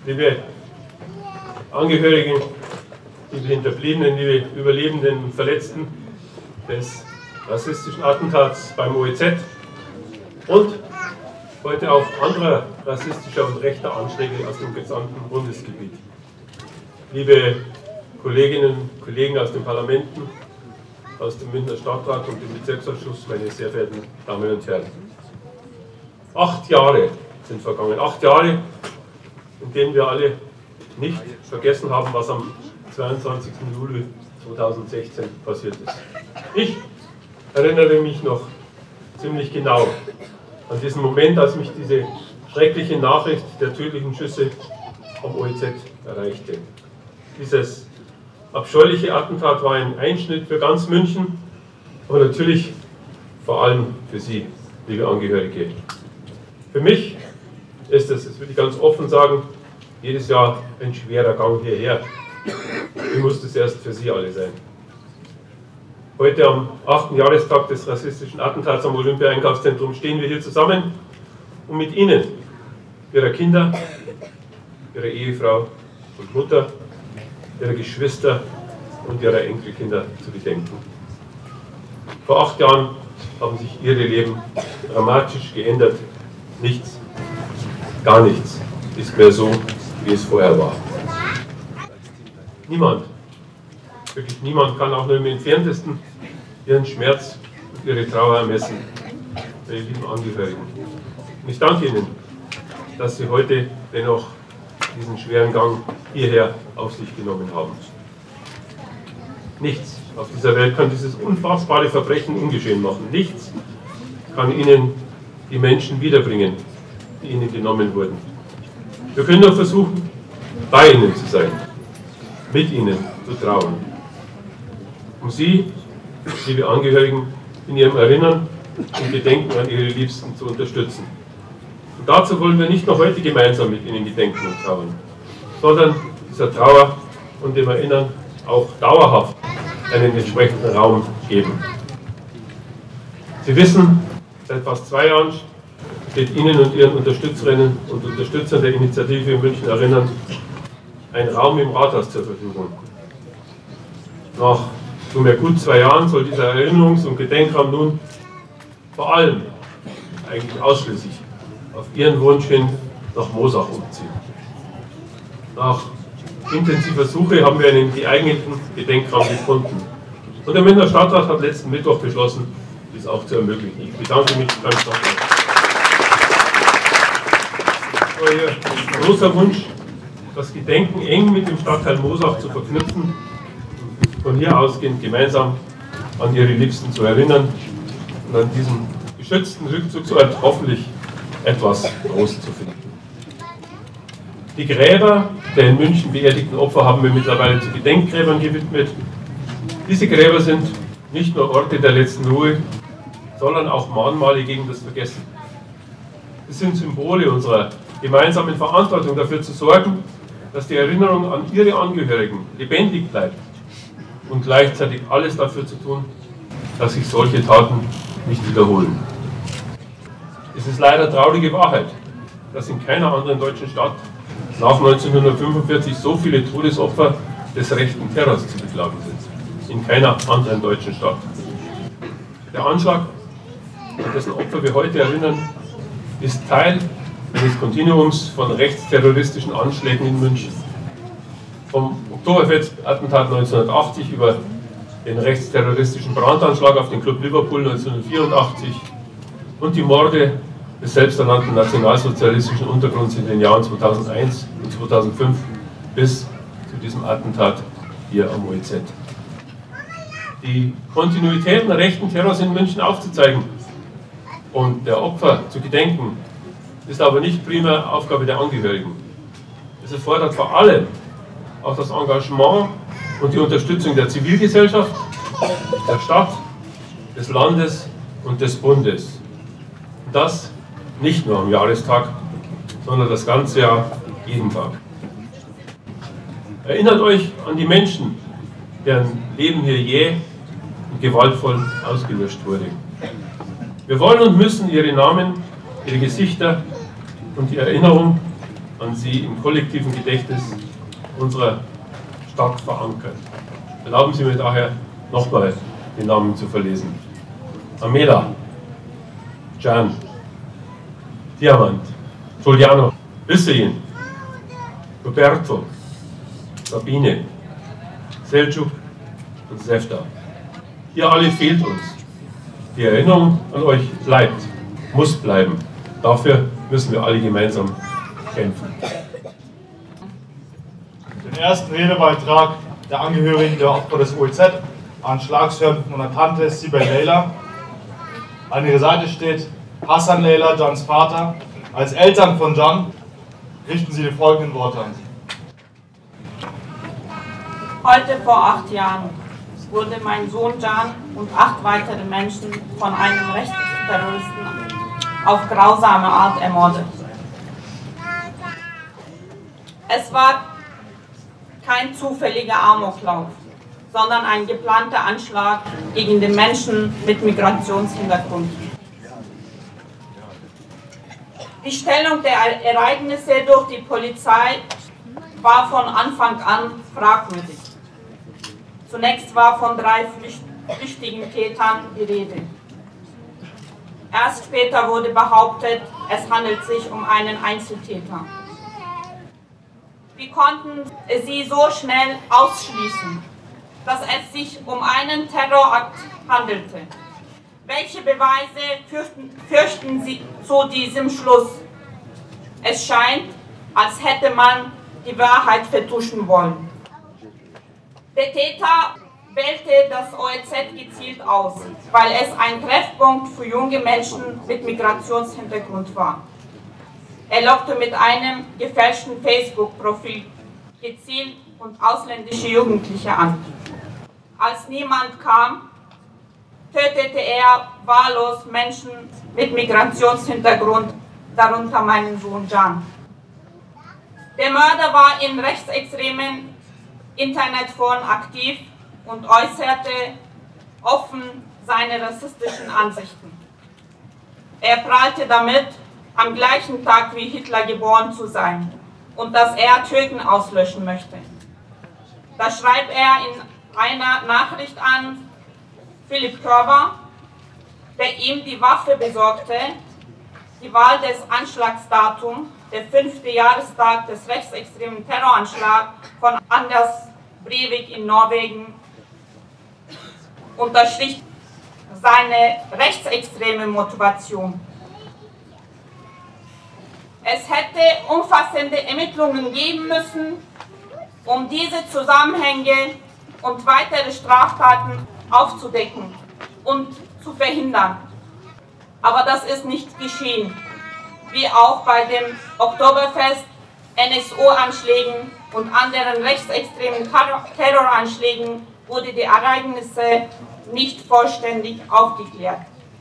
liebe Angehörige, liebe Hinterbliebenen, liebe Überlebenden und Verletzten des rassistischen Attentats beim OEZ und heute auch anderer rassistischer und rechter Anschläge aus dem gesamten Bundesgebiet. Liebe Kolleginnen und Kollegen aus den Parlamenten, aus dem Münchner Stadtrat und dem Bezirksausschuss, meine sehr verehrten Damen und Herren. 8 Jahre sind vergangen, 8 Jahre, in denen wir alle nicht vergessen haben, was am 22. Juli 2016 passiert ist. Ich erinnere mich noch ziemlich genau an diesen Moment, als mich diese schreckliche Nachricht der tödlichen Schüsse am OEZ erreichte. Dieses abscheuliche Attentat war ein Einschnitt für ganz München, aber natürlich vor allem für Sie, liebe Angehörige. Für mich ist es, das will ich ganz offen sagen, jedes Jahr ein schwerer Gang hierher. Wie muss das erst für Sie alle sein? Heute am 8. Jahrestag des rassistischen Attentats am Olympia-Einkaufszentrum stehen wir hier zusammen, um mit Ihnen, Ihrer Kinder, Ihrer Ehefrau und Mutter, Ihrer Geschwister und Ihrer Enkelkinder zu gedenken. Vor 8 Jahren haben sich Ihre Leben dramatisch geändert. Nichts, gar nichts ist mehr so, wie es vorher war. Niemand, wirklich niemand kann auch nur im Entferntesten Ihren Schmerz und Ihre Trauer ermessen, meine lieben Angehörigen. Und ich danke Ihnen, dass Sie heute dennoch diesen schweren Gang hierher auf sich genommen haben. Nichts auf dieser Welt kann dieses unfassbare Verbrechen ungeschehen machen. Nichts kann Ihnen die Menschen wiederbringen, die Ihnen genommen wurden. Wir können nur versuchen, bei Ihnen zu sein, mit Ihnen zu trauern, um Sie, liebe Angehörigen, in Ihrem Erinnern und Gedenken an Ihre Liebsten zu unterstützen. Und dazu wollen wir nicht nur heute gemeinsam mit Ihnen gedenken und trauern, sondern dieser Trauer und dem Erinnern auch dauerhaft einen entsprechenden Raum geben. Sie wissen, seit fast 2 Jahren steht Ihnen und Ihren Unterstützerinnen und Unterstützern der Initiative München Erinnern ein Raum im Rathaus zur Verfügung. Nach nunmehr gut 2 Jahren soll dieser Erinnerungs- und Gedenkraum nun vor allem, eigentlich ausschließlich, auf Ihren Wunsch hin nach Moosach umziehen. Nach intensiver Suche haben wir einen geeigneten Gedenkraum gefunden. Und der Münchner Stadtrat hat letzten Mittwoch beschlossen, dies auch zu ermöglichen. Ich bedanke mich beim Stadtrat. Es war Ihr großer Wunsch, das Gedenken eng mit dem Stadtteil Moosach zu verknüpfen, von hier ausgehend gemeinsam an Ihre Liebsten zu erinnern und an diesem geschützten Rückzugsort hoffentlich etwas Groß zu finden. Die Gräber der in München beerdigten Opfer haben wir mittlerweile zu Gedenkgräbern gewidmet. Diese Gräber sind nicht nur Orte der letzten Ruhe, sondern auch Mahnmale gegen das Vergessen. Es sind Symbole unserer gemeinsamen Verantwortung, dafür zu sorgen, dass die Erinnerung an Ihre Angehörigen lebendig bleibt und gleichzeitig alles dafür zu tun, dass sich solche Taten nicht wiederholen. Es ist leider traurige Wahrheit, dass in keiner anderen deutschen Stadt nach 1945 so viele Todesopfer des rechten Terrors zu beklagen sind. In keiner anderen deutschen Stadt. Der Anschlag, an dessen Opfer wir heute erinnern, ist Teil eines Kontinuums von rechtsterroristischen Anschlägen in München. Vom Oktoberfest-Attentat 1980 über den rechtsterroristischen Brandanschlag auf den Club Liverpool 1984 und die Morde des selbsternannten nationalsozialistischen Untergrunds in den Jahren 2001 und 2005 bis zu diesem Attentat hier am OEZ. Die Kontinuitäten rechten Terrors in München aufzuzeigen und der Opfer zu gedenken, ist aber nicht primär Aufgabe der Angehörigen. Es erfordert vor allem auch das Engagement und die Unterstützung der Zivilgesellschaft, der Stadt, des Landes und des Bundes. Und das nicht nur am Jahrestag, sondern das ganze Jahr, jeden Tag. Erinnert euch an die Menschen, deren Leben hier jäh und gewaltvoll ausgelöscht wurde. Wir wollen und müssen ihre Namen, ihre Gesichter und die Erinnerung an sie im kollektiven Gedächtnis unserer Stadt verankert. Erlauben Sie mir daher nochmal den Namen zu verlesen. Amela, Can, Diamant, Giuliano, Hüseyin, Roberto, Sabine, Selçuk und Sefta. Ihr alle fehlt uns. Die Erinnerung an euch bleibt, muss bleiben. Dafür müssen wir alle gemeinsam kämpfen. Den ersten Redebeitrag der Angehörigen der Opfer des OEZ-Anschlags hören von der Tante Sibel Leyla. An ihrer Seite steht Hassan Leyla, Cans Vater. Als Eltern von Can richten sie die folgenden Worte an sie. Heute vor 8 Jahren wurde mein Sohn Can und 8 weitere Menschen von einem Rechtsterroristen auf grausame Art ermordet. Es war kein zufälliger Amoklauf, sondern ein geplanter Anschlag gegen den Menschen mit Migrationshintergrund. Die Stellung der Ereignisse durch die Polizei war von Anfang an fragwürdig. Zunächst war von 3 flüchtigen Tätern die Rede. Erst später wurde behauptet, es handelt sich um einen Einzeltäter. Wir konnten sie so schnell ausschließen, dass es sich um einen Terrorakt handelte. Welche Beweise fürchten Sie zu diesem Schluss? Es scheint, als hätte man die Wahrheit vertuschen wollen. Der Täter wählte das OEZ gezielt aus, weil es ein Treffpunkt für junge Menschen mit Migrationshintergrund war. Er lockte mit einem gefälschten Facebook-Profil gezielt und ausländische Jugendliche an. Als niemand kam, tötete er wahllos Menschen mit Migrationshintergrund, darunter meinen Sohn Can. Der Mörder war in rechtsextremen Internetforen aktiv und äußerte offen seine rassistischen Ansichten. Er prahlte damit, am gleichen Tag wie Hitler geboren zu sein und dass er Türken auslöschen möchte. Da schreibt er in einer Nachricht an Philipp Körber, der ihm die Waffe besorgte. Die Wahl des Anschlagsdatums, der 5. Jahrestag des rechtsextremen Terroranschlags von Anders Breivik in Norwegen, unterstrich seine rechtsextreme Motivation. Es hätte umfassende Ermittlungen geben müssen, um diese Zusammenhänge und weitere Straftaten aufzudecken und zu verhindern. Aber das ist nicht geschehen, wie auch bei dem Oktoberfest, NSU-Anschlägen und anderen rechtsextremen Terroranschlägen wurde die Ereignisse nicht vollständig aufgeklärt.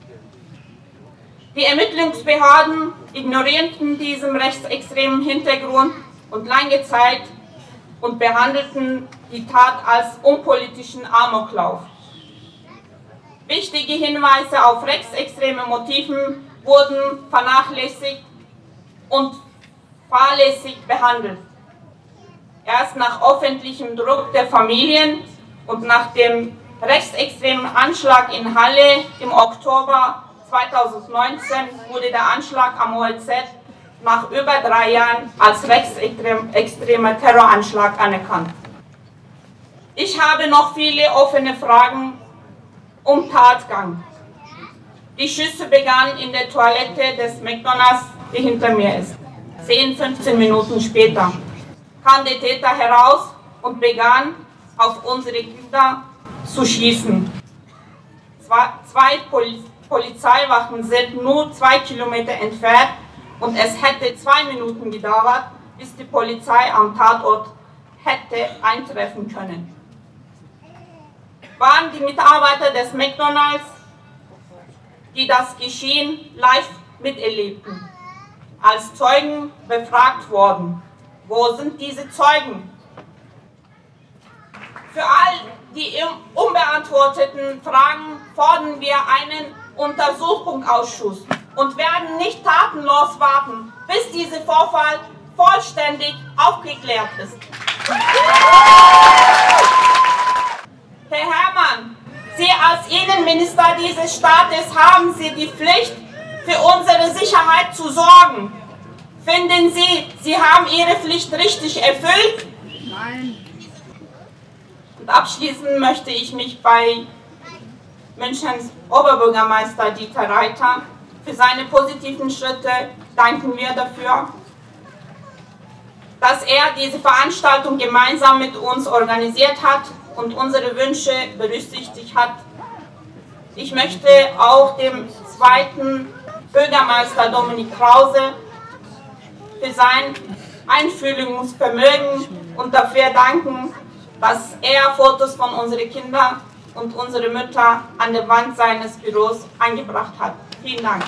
Die Ermittlungsbehörden ignorierten diesen rechtsextremen Hintergrund und lange Zeit und behandelten die Tat als unpolitischen Amoklauf. Wichtige Hinweise auf rechtsextreme Motive wurden vernachlässigt und fahrlässig behandelt. Erst nach öffentlichem Druck der Familien und nach dem rechtsextremen Anschlag in Halle im Oktober 2019 wurde der Anschlag am OEZ nach über 3 Jahren als rechtsextremer Terroranschlag anerkannt. Ich habe noch viele offene Fragen um Tatgang. Die Schüsse begannen in der Toilette des McDonalds, die hinter mir ist. 10-15 Minuten später kam der Täter heraus und begann auf unsere Kinder zu schießen. Zwei Polizeiwachen sind nur 2 Kilometer entfernt und es hätte 2 Minuten gedauert, bis die Polizei am Tatort hätte eintreffen können. Waren die Mitarbeiter des McDonalds, die das Geschehen live miterlebten, als Zeugen befragt worden? Wo sind diese Zeugen? Für all die unbeantworteten Fragen fordern wir einen Untersuchungsausschuss und werden nicht tatenlos warten, bis dieser Vorfall vollständig aufgeklärt ist. Herr Herrmann, Sie als Innenminister dieses Staates haben Sie die Pflicht, für unsere Sicherheit zu sorgen. Finden Sie, Sie haben Ihre Pflicht richtig erfüllt? Nein. Und abschließend möchte ich mich bei Münchens Oberbürgermeister Dieter Reiter für seine positiven Schritte danken wir dafür, dass er diese Veranstaltung gemeinsam mit uns organisiert hat und unsere Wünsche berücksichtigt hat. Ich möchte auch dem zweiten Bürgermeister Dominik Krause für sein Einfühlungsvermögen und dafür danken, dass er Fotos von unseren Kindern und unsere Mütter an der Wand seines Büros eingebracht hat. Vielen Dank.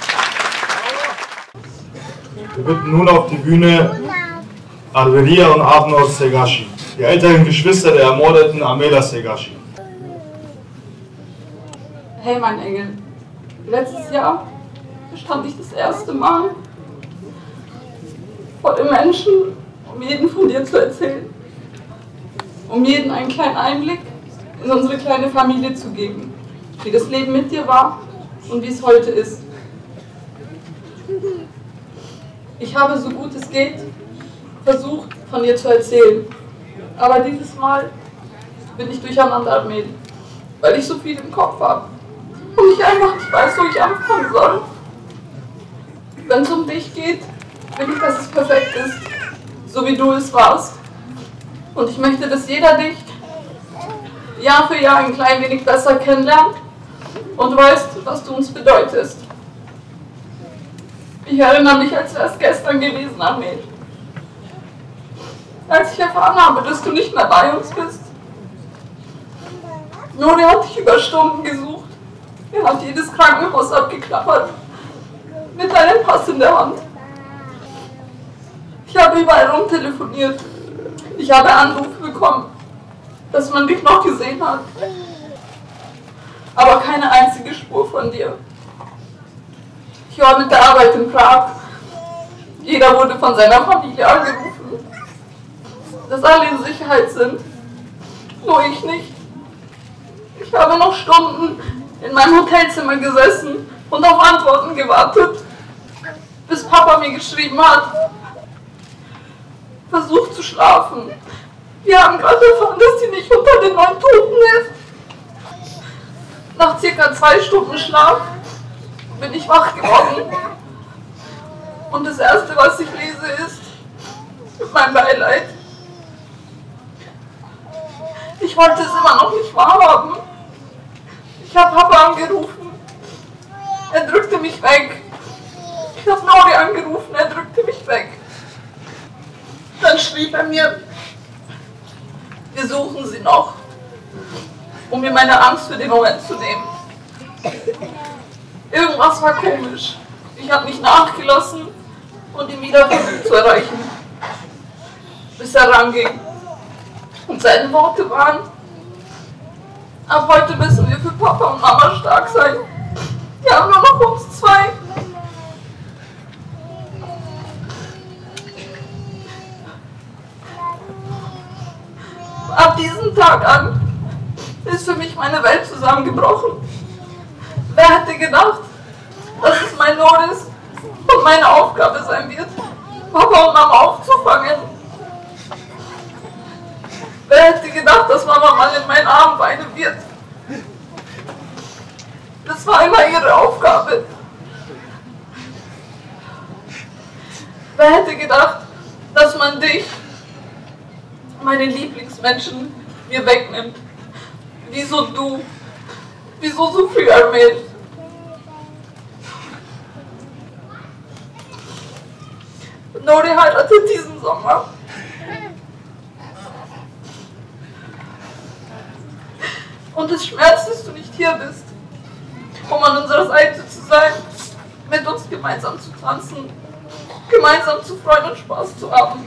Wir bitten nun auf die Bühne Alveria und Abnor Segashi, die älteren Geschwister der ermordeten Amela Segashi. Hey mein Engel, letztes Jahr stand ich das erste Mal vor den Menschen, um jedem von dir zu erzählen, um jedem einen kleinen Einblick in unsere kleine Familie zu geben, wie das Leben mit dir war und wie es heute ist. Ich habe so gut es geht versucht, von dir zu erzählen, aber dieses Mal bin ich durcheinander, Armel, weil ich so viel im Kopf habe und ich einfach nicht weiß, wo ich anfangen soll. Wenn es um dich geht, will ich, dass es perfekt ist, so wie du es warst. Und ich möchte, dass jeder dich Jahr für Jahr ein klein wenig besser kennenlernt und weißt, was du uns bedeutest. Ich erinnere mich, als wäre es gestern gewesen, Armel. Als ich erfahren habe, dass du nicht mehr bei uns bist. Nori hat dich über Stunden gesucht. Er hat jedes Krankenhaus abgeklappert. Mit deinem Pass in der Hand. Ich habe überall rumtelefoniert. Ich habe Anrufe bekommen, dass man dich noch gesehen hat. Aber keine einzige Spur von dir. Ich war mit der Arbeit in Prag. Jeder wurde von seiner Familie angerufen, dass alle in Sicherheit sind. Nur ich nicht. Ich habe noch Stunden in meinem Hotelzimmer gesessen und auf Antworten gewartet, bis Papa mir geschrieben hat. Versucht zu schlafen. Wir haben gerade erfahren, dass sie nicht unter den 9 Toten ist. Nach circa 2 Stunden Schlaf bin ich wach geworden. Und das Erste, was ich lese, ist mein Beileid. Ich wollte es immer noch nicht wahrhaben. Ich habe Papa angerufen. Er drückte mich weg. Ich habe Nori angerufen. Er drückte mich weg. Dann schrieb er mir, wir suchen sie noch, um mir meine Angst für den Moment zu nehmen. Irgendwas war komisch. Ich habe nicht nachgelassen und ihn wieder versucht zu erreichen, bis er ranging. Und seine Worte waren, ab heute müssen wir für Papa und Mama stark sein. Wir haben nur noch uns 2. Ab diesem Tag an ist für mich meine Welt zusammengebrochen. Wer hätte gedacht, dass es mein Lohn ist und meine Aufgabe sein wird, Papa und Mama aufzufangen? Wer hätte gedacht, dass Mama mal in meinen Armen weinen wird? Das war immer ihre Aufgabe. Wer hätte gedacht, dass man dich, meine Lieblingsmenschen, mir wegnimmt? Wieso du? Wieso so früh, Armel? Nori heiratet diesen Sommer. Und es schmerzt, dass du nicht hier bist, um an unserer Seite zu sein, mit uns gemeinsam zu tanzen, gemeinsam zu freuen und Spaß zu haben.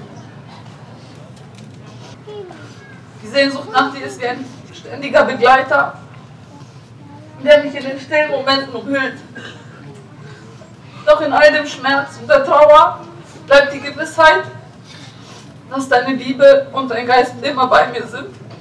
Die Sehnsucht nach dir ist wie ein ständiger Begleiter, der mich in den stillen Momenten umhüllt. Doch in all dem Schmerz und der Trauer bleibt die Gewissheit, dass deine Liebe und dein Geist immer bei mir sind.